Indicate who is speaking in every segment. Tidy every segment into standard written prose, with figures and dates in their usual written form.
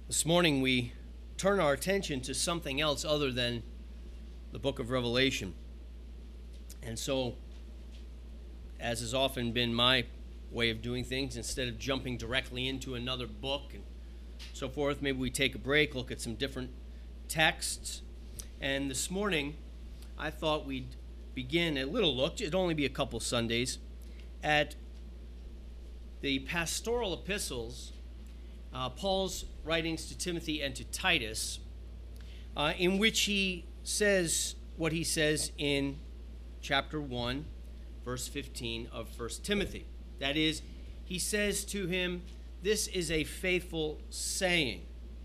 Speaker 1: This morning we turn our attention to something else other than the book of Revelation. And so, as has often been my way of doing things, instead of jumping directly into another book and so forth, maybe we take a break, look at some different texts. And this morning, I thought we'd begin a little look, it'd only be a couple Sundays, at the pastoral epistles, Paul's writings to Timothy and to Titus, in which he says what he says in chapter 1, verse 15 of 1 Timothy. That is, he says to him, this is a faithful saying.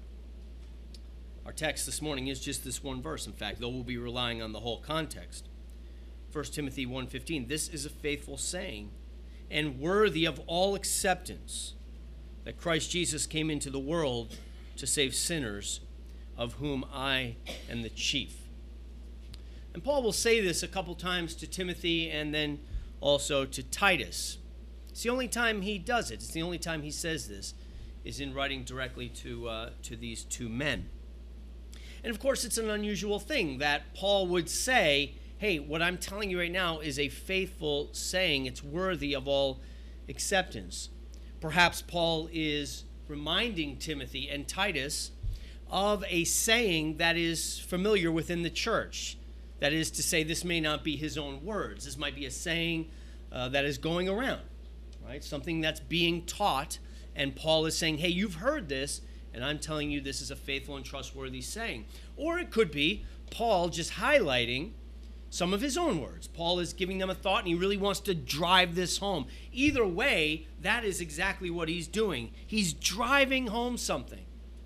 Speaker 1: Our text this morning is just this one verse, in fact, though we'll be relying on the whole context. 1 Timothy 1:15, this is a faithful saying and worthy of all acceptance, that Christ Jesus came into the world to save sinners, of whom I am the chief. And Paul will say this a couple times to Timothy and then also to Titus. It's the only time he does it. It's the only time he says this is in writing directly to these two men. And of course, it's an unusual thing that Paul would say, hey, what I'm telling you right now is a faithful saying. It's worthy of all acceptance. Perhaps Paul is reminding Timothy and Titus of a saying that is familiar within the church. That is to say, this may not be his own words. This might be a saying that is going around, right? Something that's being taught, and Paul is saying, hey, you've heard this, and I'm telling you this is a faithful and trustworthy saying. Or it could be Paul just highlighting some of his own words. Paul is giving them a thought, and he really wants to drive this home. Either way, that is exactly what he's doing. He's driving home something.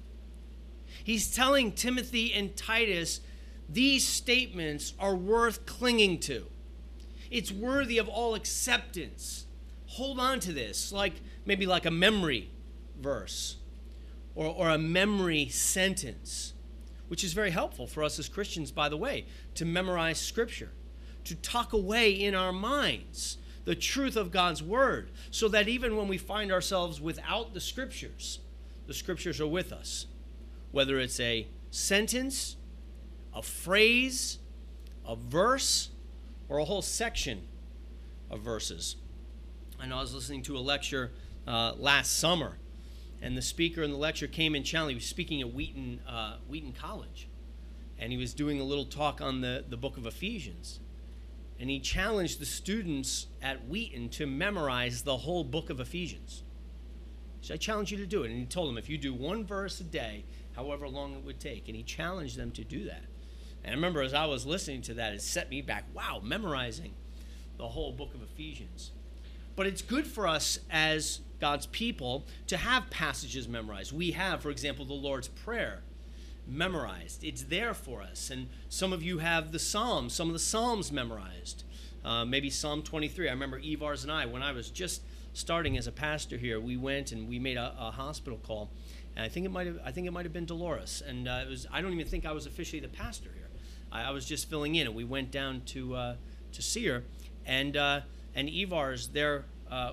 Speaker 1: He's telling Timothy and Titus, these statements are worth clinging to. It's worthy of all acceptance. Hold on to this, maybe like a memory verse or a memory sentence, which is very helpful for us as Christians, by the way, to memorize Scripture, to tuck away in our minds the truth of God's Word, so that even when we find ourselves without the Scriptures are with us. Whether it's a sentence, a phrase, a verse, or a whole section of verses. I know I was listening to a lecture last summer, and the speaker in the lecture came and challenged. He was speaking at Wheaton College, and he was doing a little talk on the book of Ephesians. And he challenged the students at Wheaton to memorize the whole book of Ephesians. So I challenge you to do it. And he told them, if you do one verse a day, however long it would take. And he challenged them to do that. And I remember as I was listening to that, it set me back. Wow, memorizing the whole book of Ephesians. But it's good for us as God's people to have passages memorized. We have, for example, the Lord's Prayer memorized. It's there for us. And some of you have the Psalms, some of the Psalms memorized. Maybe Psalm 23. I remember Evars and I, when I was just starting as a pastor here, we went and we made a hospital call. And I think it might have been Dolores. And I don't even think I was officially the pastor here. I was just filling in, and we went down to see her, and Evars there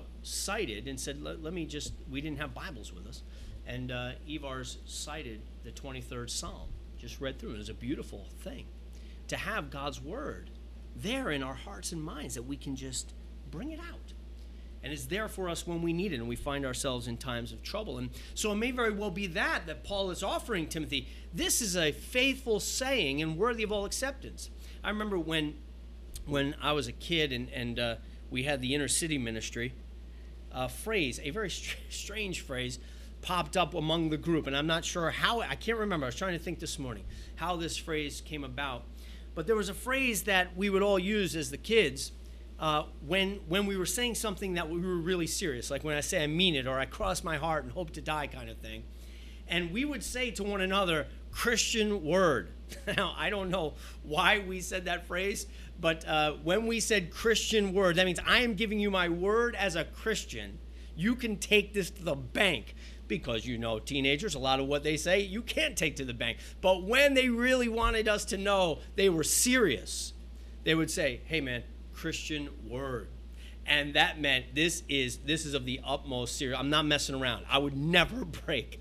Speaker 1: cited and said, let me just, we didn't have Bibles with us, and Evars cited the 23rd Psalm, just read through it. It was a beautiful thing to have God's Word there in our hearts and minds, that we can just bring it out. And it's there for us when we need it and we find ourselves in times of trouble. And so it may very well be that Paul is offering Timothy. This is a faithful saying and worthy of all acceptance. I remember when I was a kid and we had the inner city ministry, a very strange phrase, popped up among the group. And I'm not sure how, I can't remember. I was trying to think this morning how this phrase came about. But there was a phrase that we would all use as the kids when we were saying something that we were really serious, like when I say I mean it, or I cross my heart and hope to die kind of thing. And we would say to one another, Christian word. Now, I don't know why we said that phrase, but when we said Christian word, that means I am giving you my word as a Christian. You can take this to the bank. Because, teenagers, a lot of what they say, you can't take to the bank. But when they really wanted us to know they were serious, they would say, hey, man, Christian word. And that meant this is of the utmost serious. I'm not messing around. I would never break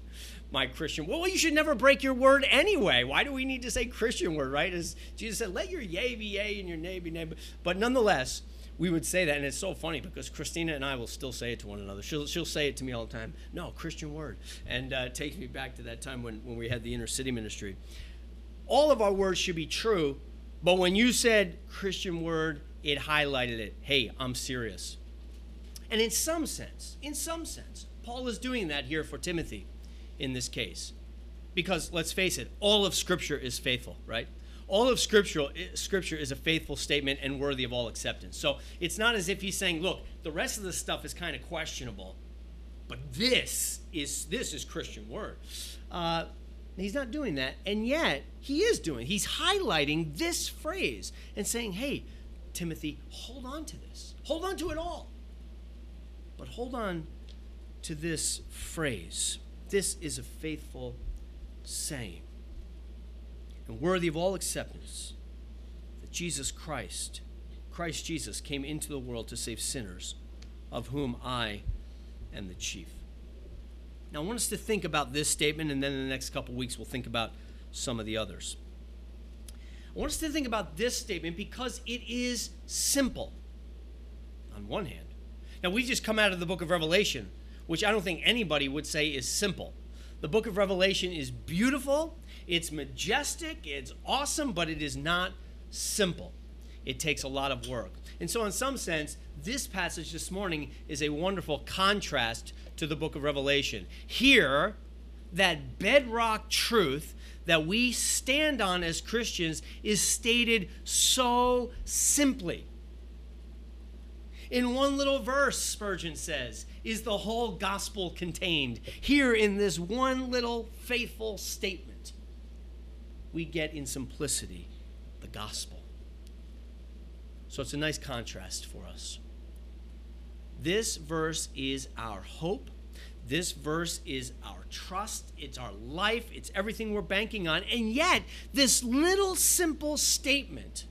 Speaker 1: my Christian. Well, you should never break your word anyway. Why do we need to say Christian word, right? As Jesus said, let your yea be yea and your nay be nay. But nonetheless, we would say that, and it's so funny because Christina and I will still say it to one another. She'll say it to me all the time. No, Christian word. And it takes me back to that time when we had the inner city ministry. All of our words should be true, but when you said Christian word, it highlighted it. Hey, I'm serious. And in some sense, Paul is doing that here for Timothy in this case. Because let's face it, all of Scripture is faithful, right? All of Scripture is a faithful statement and worthy of all acceptance. So it's not as if he's saying, look, the rest of the stuff is kind of questionable, but this is Christian word. He's not doing that, and yet he's highlighting this phrase and saying, hey, Timothy, hold on to this. Hold on to it all. But hold on to this phrase. This is a faithful saying and worthy of all acceptance, that Christ Jesus came into the world to save sinners, of whom I am the chief. Now, I want us to think about this statement, and then in the next couple weeks, we'll think about some of the others. I want us to think about this statement because it is simple on one hand. Now, we just come out of the book of Revelation, which I don't think anybody would say is simple. The book of Revelation is beautiful, it's majestic, it's awesome, but it is not simple. It takes a lot of work. And so in some sense, this passage this morning is a wonderful contrast to the book of Revelation. Here, that bedrock truth that we stand on as Christians is stated so simply. In one little verse, Spurgeon says, is the whole gospel contained. Here in this one little faithful statement, we get in simplicity the gospel. So it's a nice contrast for us. This verse is our hope. This verse is our trust. It's our life. It's everything we're banking on. And yet, this little simple statement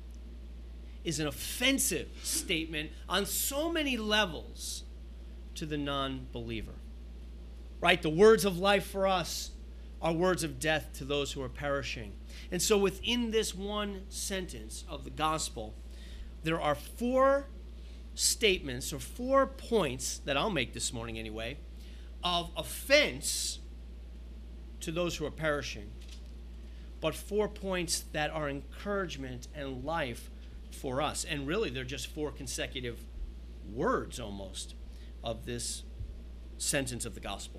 Speaker 1: is an offensive statement on so many levels to the non-believer. Right? The words of life for us are words of death to those who are perishing. And so within this one sentence of the gospel, there are 4 statements or 4 points that I'll make this morning anyway of offense to those who are perishing, but 4 points that are encouragement and life for us. And really, they're just 4 consecutive words almost of this sentence of the gospel.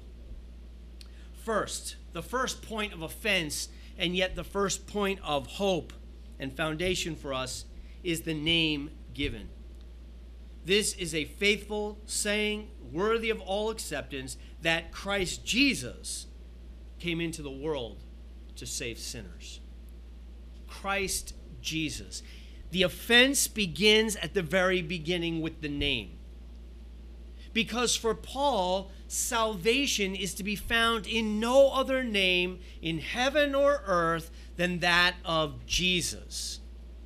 Speaker 1: First, the first point of offense, and yet the first point of hope and foundation for us, is the name given. This is a faithful saying, worthy of all acceptance, that Christ Jesus came into the world to save sinners. Christ Jesus. The offense begins at the very beginning with the name. Because for Paul, salvation is to be found in no other name in heaven or earth than that of Jesus.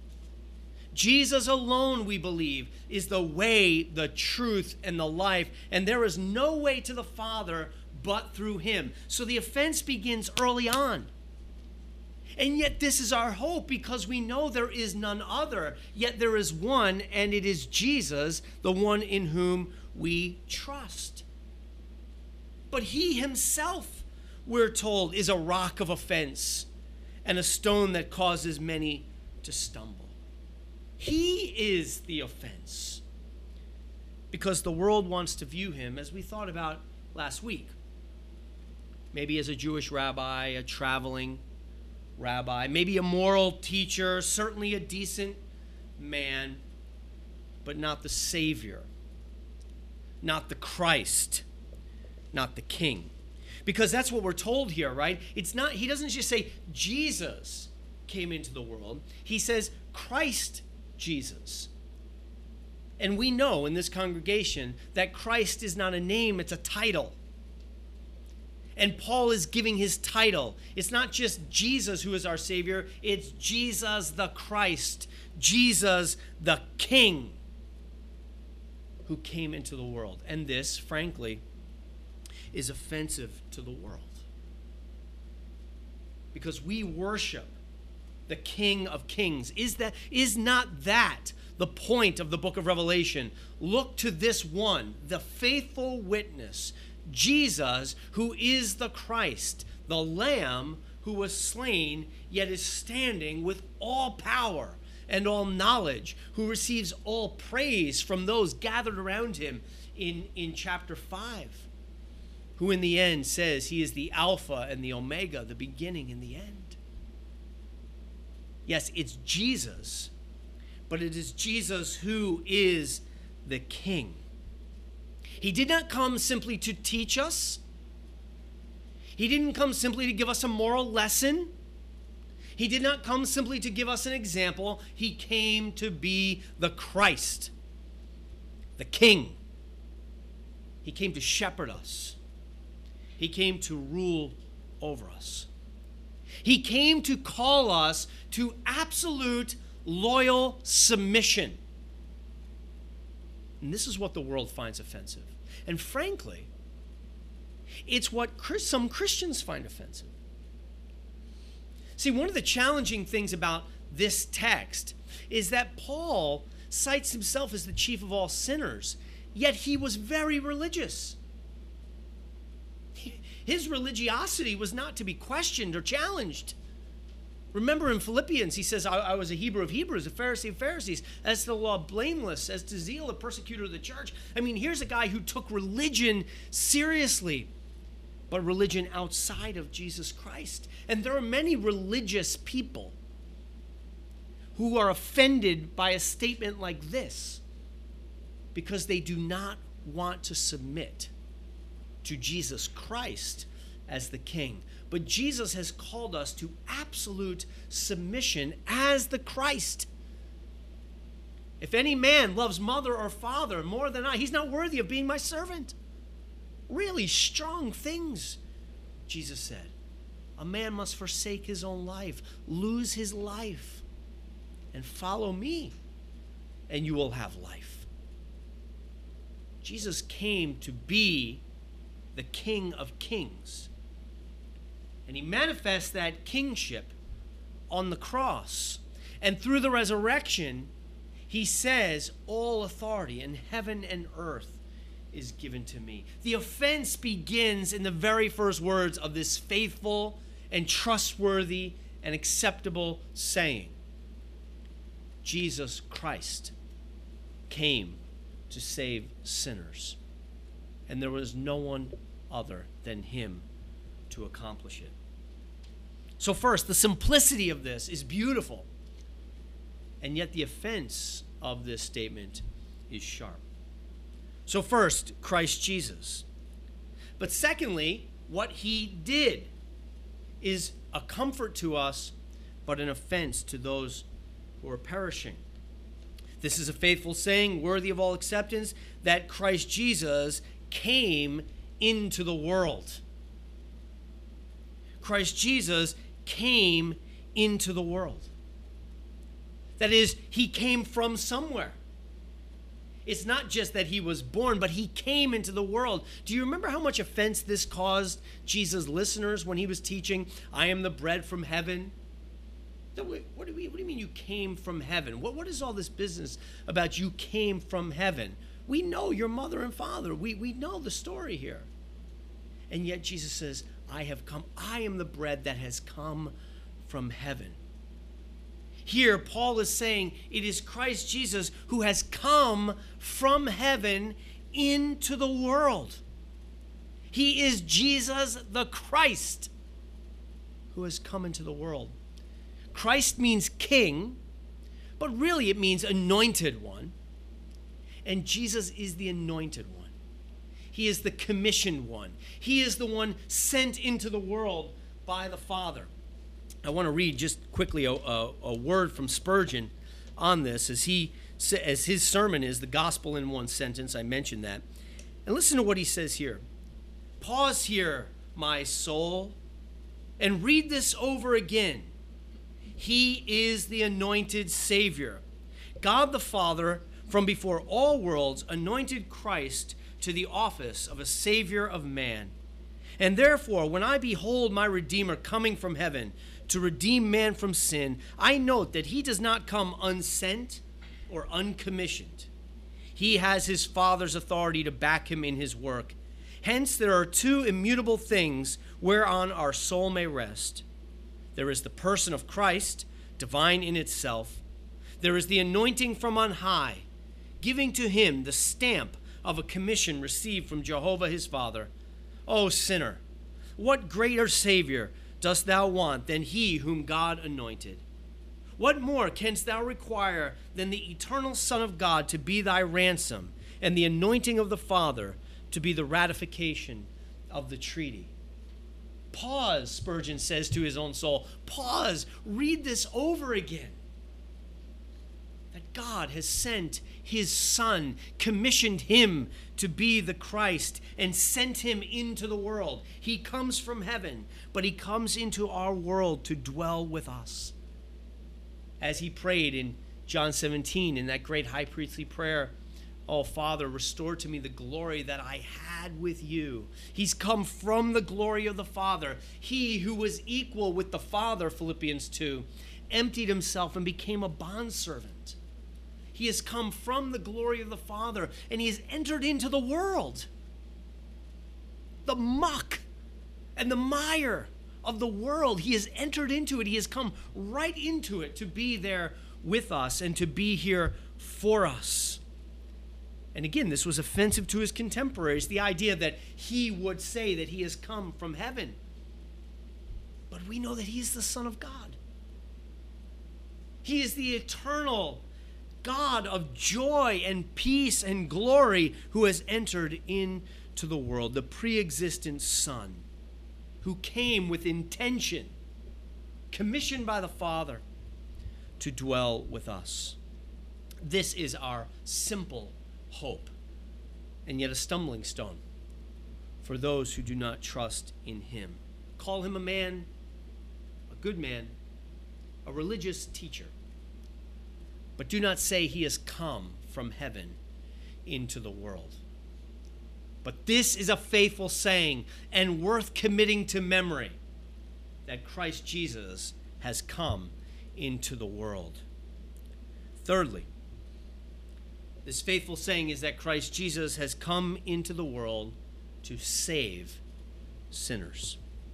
Speaker 1: Jesus alone, we believe, is the way, the truth, and the life, and there is no way to the Father but through him. So the offense begins early on. And yet this is our hope because we know there is none other, yet there is one, and it is Jesus, the one in whom we trust. But he himself, we're told, is a rock of offense and a stone that causes many to stumble. He is the offense because the world wants to view him, as we thought about last week, maybe as a Jewish rabbi, a traveling rabbi, maybe a moral teacher, certainly a decent man, but not the Savior, not the Christ, not the King. Because that's what we're told here, right? It's not, he doesn't just say Jesus came into the world. He says Christ Jesus. And we know in this congregation that Christ is not a name, it's a title. And Paul is giving his title. It's not just Jesus who is our Savior, it's Jesus the Christ, Jesus the King who came into the world. And this, frankly, is offensive to the world. because we worship the King of Kings. Is not that the point of the book of Revelation? Look to this one, the faithful witness, Jesus, who is the Christ, the Lamb who was slain, yet is standing with all power and all knowledge, who receives all praise from those gathered around him in chapter 5, who in the end says he is the Alpha and the Omega, the beginning and the end. Yes, it's Jesus, but it is Jesus who is the King. He did not come simply to teach us. He didn't come simply to give us a moral lesson. He did not come simply to give us an example. He came to be the Christ, the King. He came to shepherd us. He came to rule over us. He came to call us to absolute loyal submission. And this is what the world finds offensive. And frankly, it's what some Christians find offensive. See, one of the challenging things about this text is that Paul cites himself as the chief of all sinners, yet he was very religious. His religiosity was not to be questioned or challenged. Remember in Philippians, he says, I was a Hebrew of Hebrews, a Pharisee of Pharisees, as to the law blameless, as to zeal a persecutor of the church. I mean, here's a guy who took religion seriously, but religion outside of Jesus Christ. And there are many religious people who are offended by a statement like this because they do not want to submit to Jesus Christ as the King. But Jesus has called us to absolute submission as the Christ. If any man loves mother or father more than I, he's not worthy of being my servant. Really strong things, Jesus said. A man must forsake his own life, lose his life, and follow me, and you will have life. Jesus came to be the King of Kings. And he manifests that kingship on the cross. And through the resurrection, he says, all authority in heaven and earth is given to me. The offense begins in the very first words of this faithful and trustworthy and acceptable saying. Jesus Christ came to save sinners, and there was no one other than him to accomplish it. So first, the simplicity of this is beautiful, and yet the offense of this statement is sharp. So first, Christ Jesus. But secondly, what he did is a comfort to us, but an offense to those who are perishing. This is a faithful saying, worthy of all acceptance, that Christ Jesus came into the world. Christ Jesus came into the world. That is, he came from somewhere. It's not just that he was born, but he came into the world. Do you remember how much offense this caused Jesus' listeners when he was teaching, I am the bread from heaven? What do you mean you came from heaven? What is all this business about you came from heaven? We know your mother and father. We know the story here. And yet Jesus says, I have come. I am the bread that has come from heaven. Here, Paul is saying it is Christ Jesus who has come from heaven into the world. He is Jesus the Christ who has come into the world. Christ means king, but really it means anointed one. And Jesus is the anointed one. He is the commissioned one. He is the one sent into the world by the Father. I want to read just quickly a word from Spurgeon on this, as his sermon is the gospel in one sentence. I mentioned that. And listen to what he says here. Pause here, my soul, and read this over again. He is the anointed Savior. God the Father, from before all worlds, anointed Christ to the office of a Savior of man. And therefore, when I behold my Redeemer coming from heaven to redeem man from sin, I note that he does not come unsent or uncommissioned. He has his Father's authority to back him in his work. Hence, there are two immutable things whereon our soul may rest. There is the person of Christ, divine in itself. There is the anointing from on high, giving to him the stamp of a commission received from Jehovah his Father. O sinner, what greater Savior dost thou want than he whom God anointed? What more canst thou require than the eternal Son of God to be thy ransom, and the anointing of the Father to be the ratification of the treaty? Pause, Spurgeon says to his own soul. Pause. Read this over again. That God has sent his Son, commissioned him to be the Christ, and sent him into the world. He comes from heaven, but he comes into our world to dwell with us. As he prayed in John 17, in that great high priestly prayer, "Oh, Father, restore to me the glory that I had with you." He's come from the glory of the Father. He who was equal with the Father, Philippians 2, emptied himself and became a bondservant. He has come from the glory of the Father, and he has entered into the world. The muck and the mire of the world, he has entered into it. He has come right into it to be there with us and to be here for us. And again, this was offensive to his contemporaries, the idea that he would say that he has come from heaven. But we know that he is the Son of God. He is the eternal God of joy and peace and glory who has entered into the world, the pre-existent Son, who came with intention, commissioned by the Father, to dwell with us. This is our simple hope, and yet a stumbling stone for those who do not trust in him. Call him a man, a good man, a religious teacher, but do not say he has come from heaven into the world. But this is a faithful saying and worth committing to memory, that Christ Jesus has come into the world. Thirdly, this faithful saying is that Christ Jesus has come into the world to save sinners.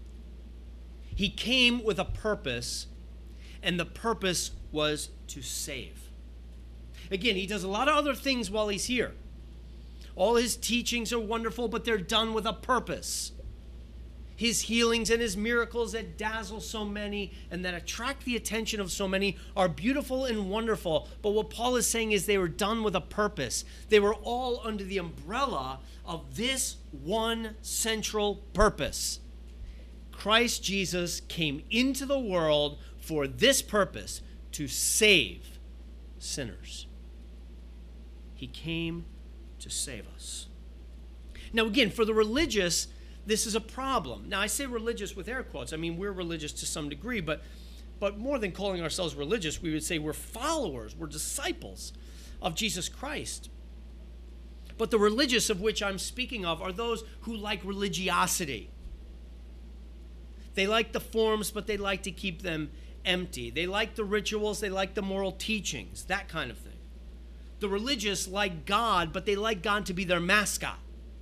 Speaker 1: He came with a purpose, and the purpose was to save. Again, he does a lot of other things while he's here. All his teachings are wonderful, but they're done with a purpose. His healings and his miracles that dazzle so many and that attract the attention of so many are beautiful and wonderful. But what Paul is saying is they were done with a purpose. They were all under the umbrella of this one central purpose. Christ Jesus came into the world for this purpose, to save sinners. He came to save us. Now again, for the religious, this is a problem. Now I say religious with air quotes. I mean, we're religious to some degree, but more than calling ourselves religious, we would say we're followers, we're disciples of Jesus Christ. But the religious of which I'm speaking of are those who like religiosity. They like the forms, but they like to keep them empty. They like the rituals, they like the moral teachings, that kind of thing. The religious like God, but they like God to be their mascot.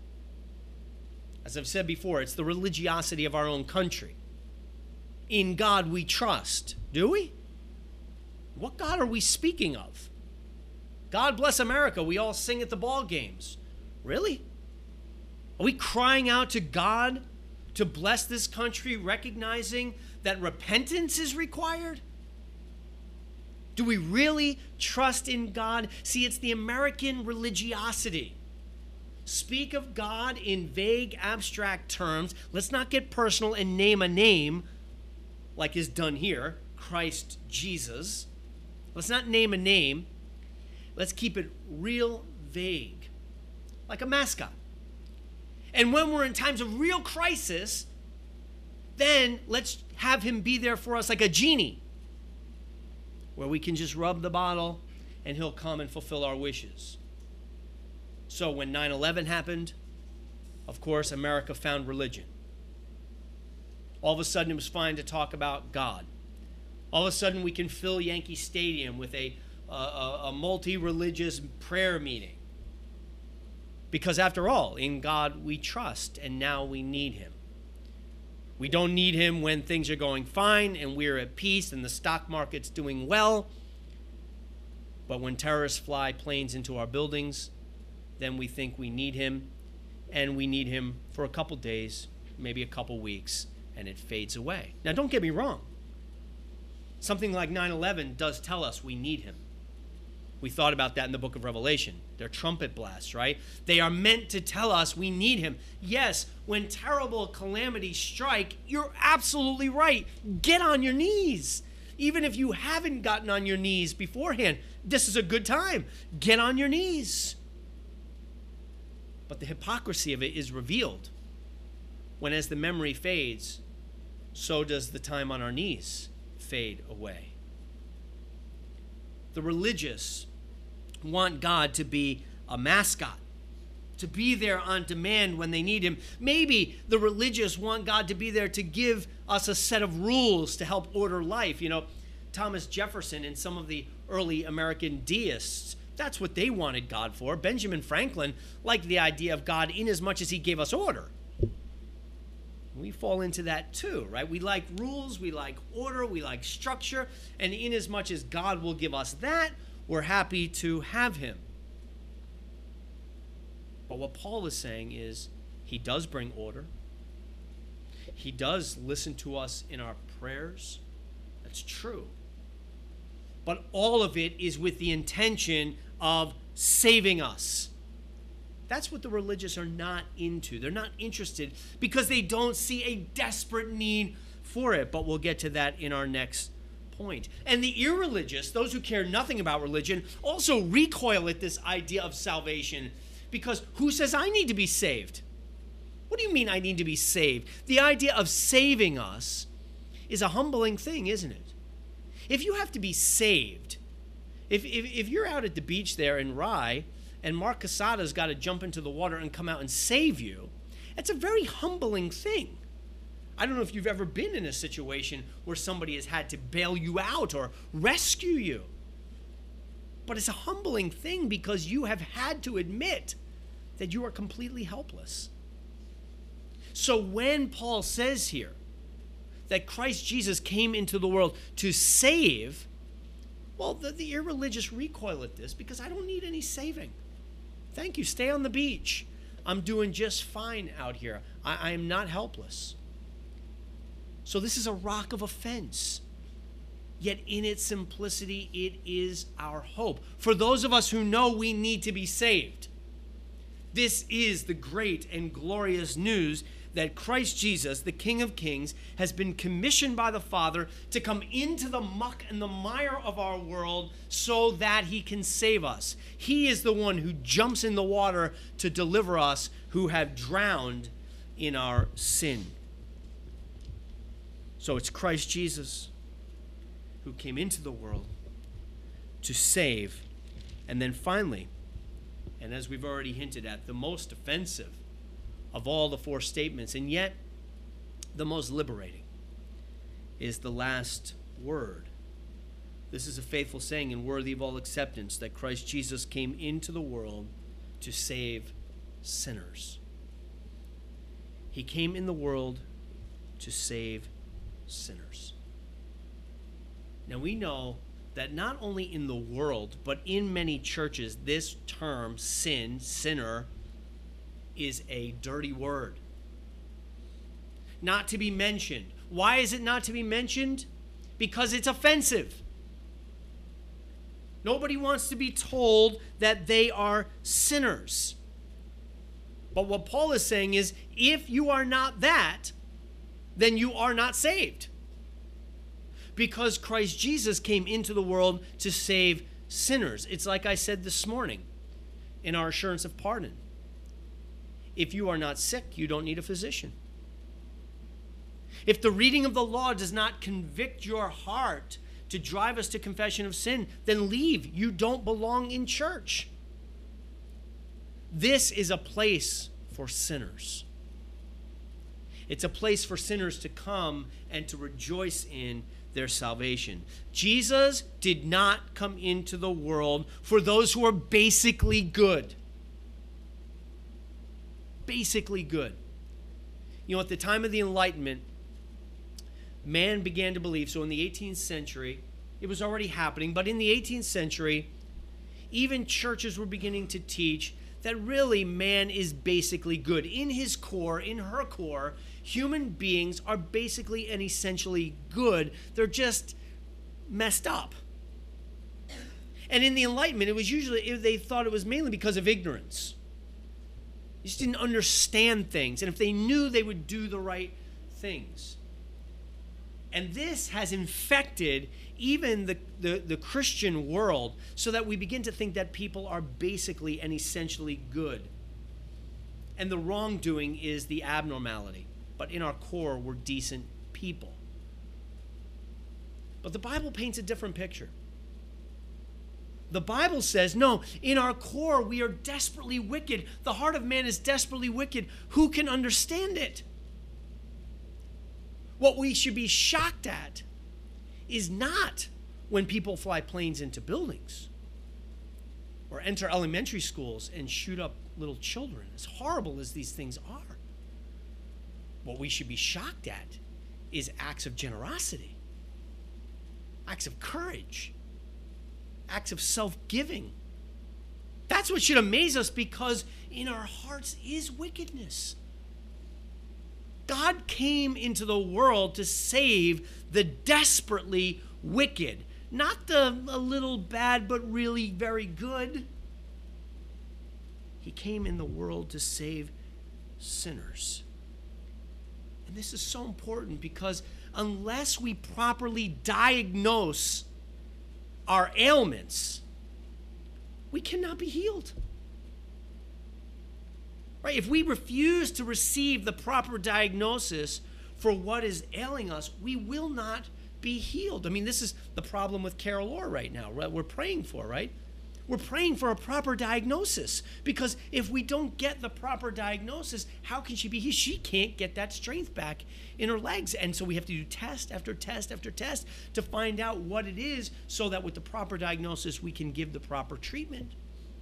Speaker 1: As I've said before, it's the religiosity of our own country. In God we trust. Do we? What God are we speaking of? God bless America, we all sing at the ball games. Really? Are we crying out to God to bless this country, recognizing that repentance is required? Do we really trust in God? See, it's the American religiosity. Speak of God in vague, abstract terms. Let's not get personal and name a name like is done here, Christ Jesus. Let's not name a name. Let's keep it real vague, like a mascot. And when we're in times of real crisis, then let's have him be there for us like a genie, where we can just rub the bottle and he'll come and fulfill our wishes. So when 9/11 happened, of course, America found religion. All of a sudden, it was fine to talk about God. All of a sudden, we can fill Yankee Stadium with a multi-religious prayer meeting. Because after all, in God we trust, and now we need him. We don't need him when things are going fine and we're at peace and the stock market's doing well. But when terrorists fly planes into our buildings, then we think we need him, and we need him for a couple days, maybe a couple weeks, and it fades away. Now, don't get me wrong. Something like 9/11 does tell us we need him. We thought about that in the book of Revelation. They're trumpet blasts, right? They are meant to tell us we need him. Yes, when terrible calamities strike, you're absolutely right. Get on your knees. Even if you haven't gotten on your knees beforehand, this is a good time. Get on your knees. But the hypocrisy of it is revealed when, as the memory fades, so does the time on our knees fade away. The religious want God to be a mascot, to be there on demand when they need him. Maybe the religious want God to be there to give us a set of rules to help order life. You know, Thomas Jefferson and some of the early American deists, that's what they wanted God for. Benjamin Franklin liked the idea of God in as much as he gave us order. We fall into that too, right? We like rules, we like order, we like structure, and in as much as God will give us that, we're happy to have him. But what Paul is saying is he does bring order. He does listen to us in our prayers. That's true. But all of it is with the intention of saving us. That's what the religious are not into. They're not interested because they don't see a desperate need for it. But we'll get to that in our next point. And the irreligious, those who care nothing about religion, also recoil at this idea of salvation. Because who says I need to be saved? What do you mean I need to be saved? The idea of saving us is a humbling thing, isn't it? If you have to be saved, if you're out at the beach there in Rye, and Mark Casada's got to jump into the water and come out and save you, it's a very humbling thing. I don't know if you've ever been in a situation where somebody has had to bail you out or rescue you. But it's a humbling thing because you have had to admit that you are completely helpless. So when Paul says here that Christ Jesus came into the world to save, well, the irreligious recoil at this because I don't need any saving. Thank you. Stay on the beach. I'm doing just fine out here. I am not helpless. So this is a rock of offense. Yet in its simplicity, it is our hope. For those of us who know we need to be saved, this is the great and glorious news that Christ Jesus, the King of Kings, has been commissioned by the Father to come into the muck and the mire of our world so that he can save us. He is the one who jumps in the water to deliver us who have drowned in our sin. So it's Christ Jesus who came into the world to save. And then finally, and as we've already hinted at, the most offensive of all the four statements, and yet the most liberating, is the last word. This is a faithful saying and worthy of all acceptance, that Christ Jesus came into the world to save sinners. He came in the world to save sinners. Now we know that not only in the world, but in many churches, this term, sin, sinner, is a dirty word. Not to be mentioned. Why is it not to be mentioned? Because it's offensive. Nobody wants to be told that they are sinners. But what Paul is saying is, if you are not that, then you are not saved. Because Christ Jesus came into the world to save sinners. It's like I said this morning in our assurance of pardon. If you are not sick, you don't need a physician. If the reading of the law does not convict your heart to drive us to confession of sin, then leave. You don't belong in church. This is a place for sinners. It's a place for sinners to come and to rejoice in their salvation. Jesus did not come into the world for those who are basically good. Basically good. You know, at the time of the Enlightenment, man began to believe, so in the 18th century, it was already happening, but in the 18th century, even churches were beginning to teach that really man is basically good. In his core, in her core, human beings are basically and essentially good. They're just messed up. And in the Enlightenment, it was usually, they thought it was mainly because of ignorance. They just didn't understand things. And if they knew, they would do the right things. And this has infected even the Christian world, so that we begin to think that people are basically and essentially good. And the wrongdoing is the abnormality. But in our core, we're decent people. But the Bible paints a different picture. The Bible says, no, in our core, we are desperately wicked. The heart of man is desperately wicked. Who can understand it? What we should be shocked at is not when people fly planes into buildings or enter elementary schools and shoot up little children, as horrible as these things are. What we should be shocked at is acts of generosity, acts of courage, acts of self-giving. That's what should amaze us, because in our hearts is wickedness. God came into the world to save the desperately wicked, not the a little bad but really very good. He came in the world to save sinners. And this is so important, because unless we properly diagnose our ailments, we cannot be healed. Right? If we refuse to receive the proper diagnosis for what is ailing us, we will not be healed. I mean, this is the problem with Carol Orr right now. Right? We're praying for, right? We're praying for a proper diagnosis, because if we don't get the proper diagnosis, how can she be healed? She can't get that strength back in her legs. And so we have to do test after test after test to find out what it is, so that with the proper diagnosis, we can give the proper treatment.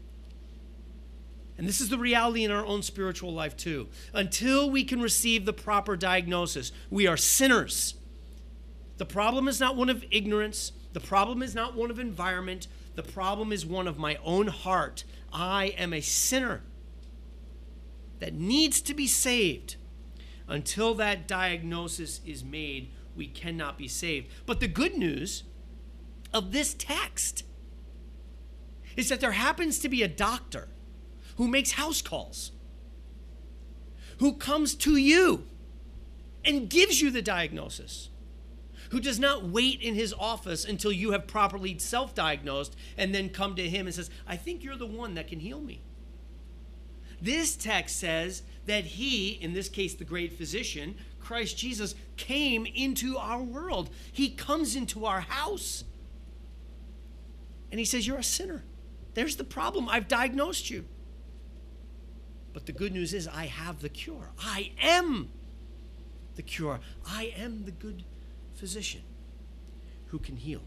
Speaker 1: And this is the reality in our own spiritual life too. Until we can receive the proper diagnosis, we are sinners. The problem is not one of ignorance. The problem is not one of environment. The problem is one of my own heart. I am a sinner that needs to be saved. Until that diagnosis is made, we cannot be saved. But the good news of this text is that there happens to be a doctor who makes house calls, who comes to you and gives you the diagnosis, who does not wait in his office until you have properly self-diagnosed and then come to him and says, I think you're the one that can heal me. This text says that he, in this case the great physician, Christ Jesus, came into our world. He comes into our house. And he says, you're a sinner. There's the problem. I've diagnosed you. But the good news is I have the cure. I am the cure. I am the good physician who can heal.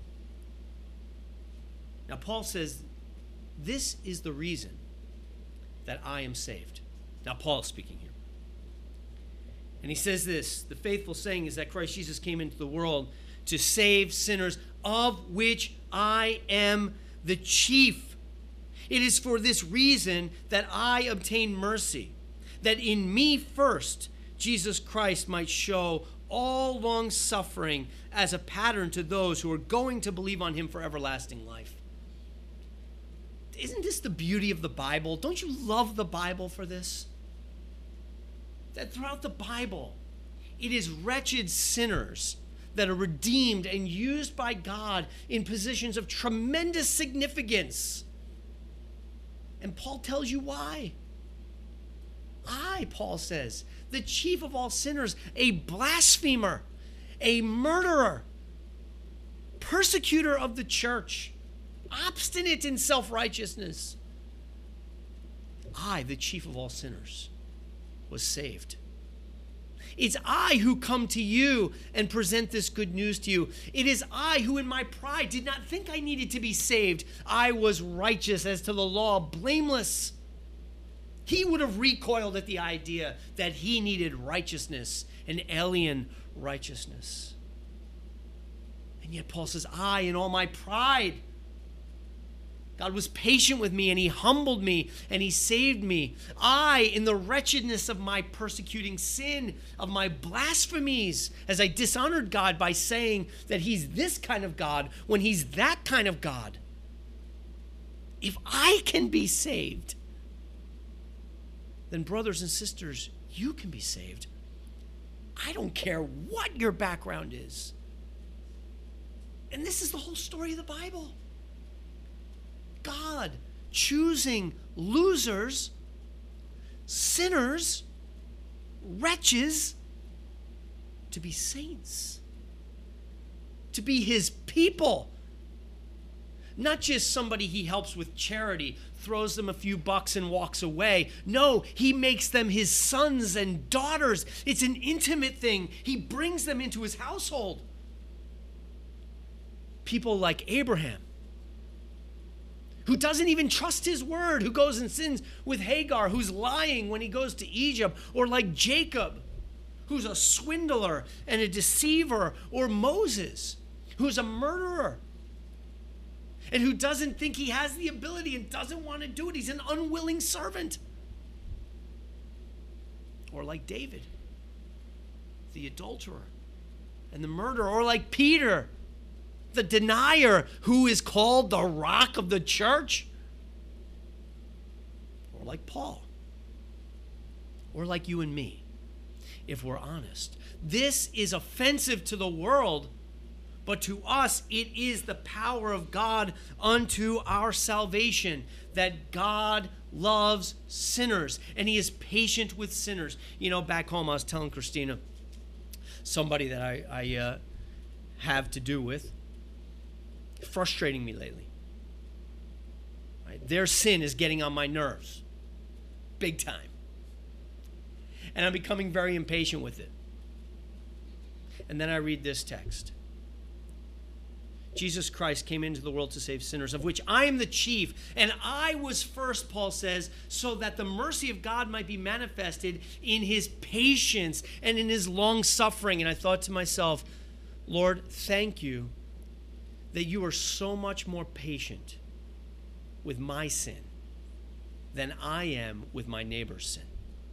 Speaker 1: Now, Paul says, this is the reason that I am saved. Now, Paul is speaking here. And he says this, the faithful saying is that Christ Jesus came into the world to save sinners, of which I am the chief. It is for this reason that I obtain mercy, that in me first Jesus Christ might show all long suffering as a pattern to those who are going to believe on him for everlasting life. Isn't this the beauty of the Bible? Don't you love the Bible for this? That throughout the Bible, it is wretched sinners that are redeemed and used by God in positions of tremendous significance. And Paul tells you why. I, Paul says, the chief of all sinners, a blasphemer, a murderer, persecutor of the church, obstinate in self-righteousness. I, the chief of all sinners, was saved. It's I who come to you and present this good news to you. It is I who in my pride did not think I needed to be saved. I was righteous as to the law, blameless. He would have recoiled at the idea that he needed righteousness, an alien righteousness. And yet Paul says, I in all my pride, God was patient with me and he humbled me and he saved me. I, in the wretchedness of my persecuting sin, of my blasphemies, as I dishonored God by saying that he's this kind of God when he's that kind of God. If I can be saved, then brothers and sisters, you can be saved. I don't care what your background is. And this is the whole story of the Bible. God choosing losers, sinners, wretches to be saints, to be his people. Not just somebody he helps with charity, throws them a few bucks and walks away. No, he makes them his sons and daughters. It's an intimate thing. He brings them into his household. People like Abraham, who doesn't even trust his word, who goes and sins with Hagar, who's lying when he goes to Egypt, or like Jacob, who's a swindler and a deceiver, or Moses, who's a murderer, and who doesn't think he has the ability and doesn't want to do it. He's an unwilling servant. Or like David, the adulterer and the murderer, or like Peter, the denier, who is called the rock of the church. Or like Paul. Or like you and me, if we're honest. This is offensive to the world, but to us it is the power of God unto our salvation, that God loves sinners and he is patient with sinners. You know, back home I was telling Christina, somebody that I have to do with, frustrating me lately. Right? Their sin is getting on my nerves, big time. And I'm becoming very impatient with it. And then I read this text. Jesus Christ came into the world to save sinners, of which I am the chief. And I was first, Paul says, so that the mercy of God might be manifested in his patience and in his long suffering. And I thought to myself, Lord, thank you that you are so much more patient with my sin than I am with my neighbor's sin.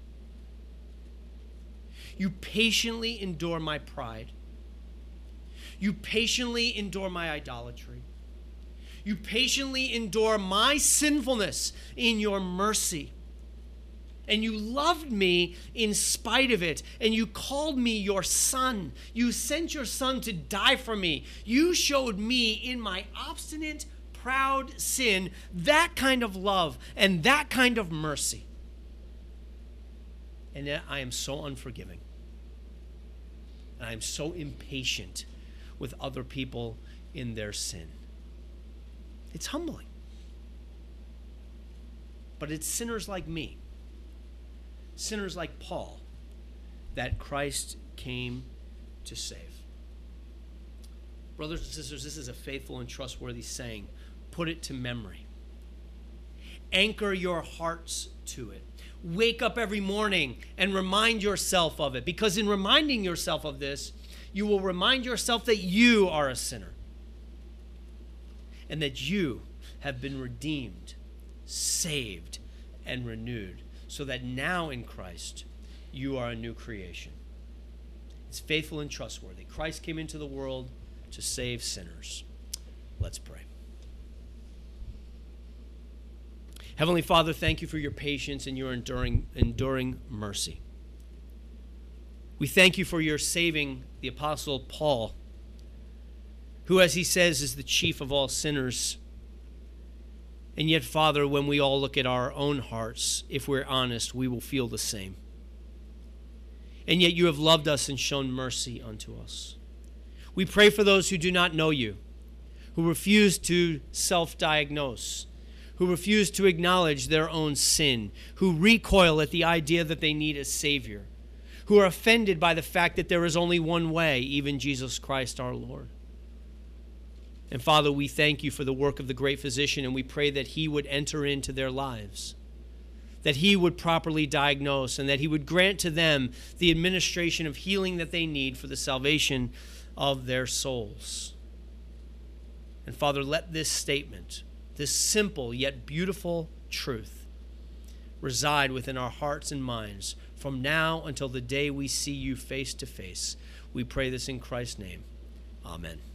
Speaker 1: You patiently endure my pride. You patiently endure my idolatry. You patiently endure my sinfulness in your mercy. And you loved me in spite of it. And you called me your son. You sent your son to die for me. You showed me in my obstinate, proud sin that kind of love and that kind of mercy. And yet I am so unforgiving. And I am so impatient with other people in their sin. It's humbling. But it's sinners like me, sinners like Paul, that Christ came to save. Brothers and sisters, this is a faithful and trustworthy saying. Put it to memory. Anchor your hearts to it. Wake up every morning and remind yourself of it, because in reminding yourself of this, you will remind yourself that you are a sinner and that you have been redeemed, saved, and renewed, so that now in Christ you are a new creation. It's faithful and trustworthy. Christ came into the world to save sinners. Let's pray. Heavenly Father, thank you for your patience and your enduring mercy. We thank you for your saving the Apostle Paul, who, as he says, is the chief of all sinners. And yet, Father, when we all look at our own hearts, if we're honest, we will feel the same. And yet you have loved us and shown mercy unto us. We pray for those who do not know you, who refuse to self-diagnose, who refuse to acknowledge their own sin, who recoil at the idea that they need a Savior, who are offended by the fact that there is only one way, even Jesus Christ our Lord. And Father, we thank you for the work of the great physician, and we pray that he would enter into their lives, that he would properly diagnose, and that he would grant to them the administration of healing that they need for the salvation of their souls. And Father, let this statement, this simple yet beautiful truth, reside within our hearts and minds from now until the day we see you face to face. We pray this in Christ's name. Amen.